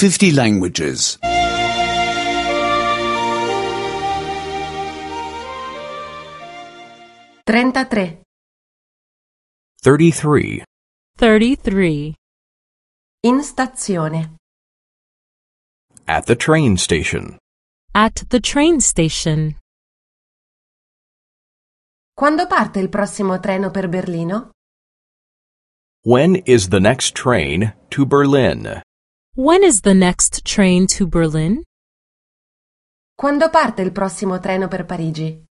50 languages. 33. 33. 33. In stazione. At the train station. At the train station. Quando parte il prossimo treno per Berlino? When is the next train to Berlin? When is the next train to Berlin? Quando parte il prossimo treno per Parigi?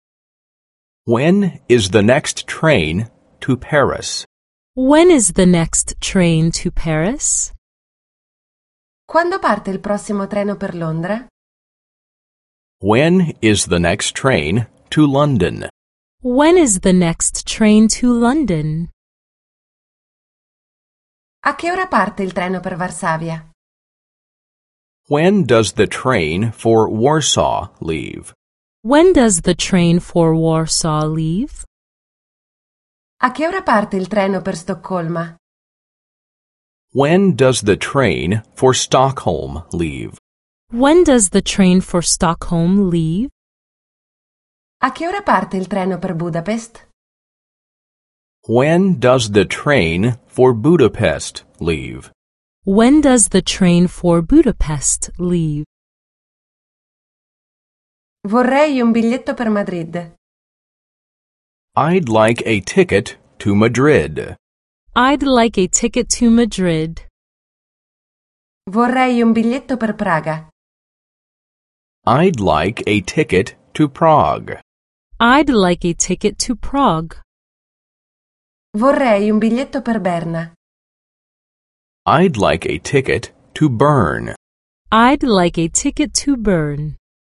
When is the next train to Paris? When is the next train to Paris? Quando parte il prossimo treno per Londra? When is the next train to London? When is the next train to London? A che ora parte il treno per Varsavia? When does the train for Warsaw leave? When does the train for Warsaw leave? A che ora parte il treno per Stoccolma? When does the train for Stockholm leave? When does the train for Stockholm leave? A che ora parte il treno per Budapest? When does the train for Budapest leave? When does the train for Budapest leave? Vorrei un biglietto per Madrid. I'd like a ticket to Madrid. I'd like a ticket to Madrid. Vorrei un biglietto per Praga. I'd like a ticket to Prague. I'd like a ticket to Prague. Vorrei un biglietto per Berna. I'd like a ticket to Bern. I'd like a ticket to Bern.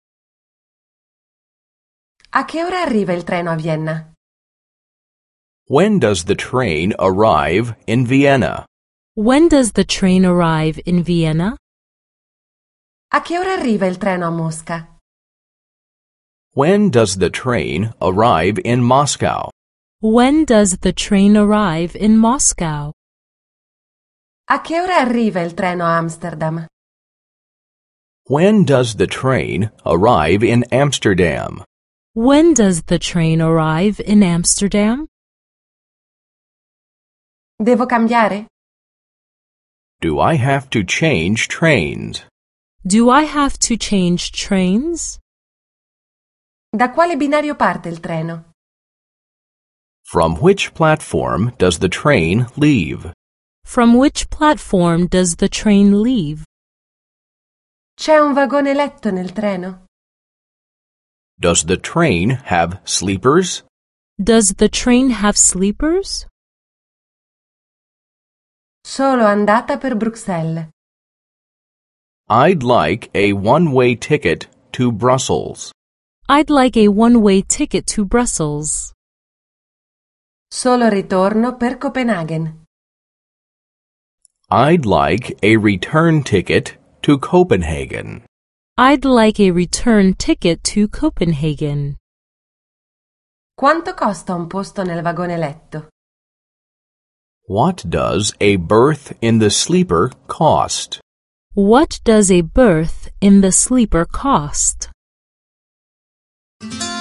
A che ora arriva il treno a Vienna? When does the train arrive in Vienna? When does the train arrive in Vienna? A che ora arriva il treno a Mosca? When does the train arrive in Moscow? When does the train arrive in Moscow? A che ora arriva il treno a Amsterdam? When does the train arrive in Amsterdam? When does the train arrive in Amsterdam? Devo cambiare? Do I have to change trains? Do I have to change trains? Da quale binario parte il treno? From which platform does the train leave? From which platform does the train leave? C'è un vagone letto nel treno? Does the train have sleepers? Does the train have sleepers? Solo andata per Bruxelles. I'd like a one-way ticket to Brussels. I'd like a one-way ticket to Brussels. Solo ritorno per Copenaghen. I'd like a return ticket to Copenhagen. I'd like a return ticket to Copenhagen. Quanto costa un posto nel vagone letto? What does a berth in the sleeper cost? What does a berth in the sleeper cost?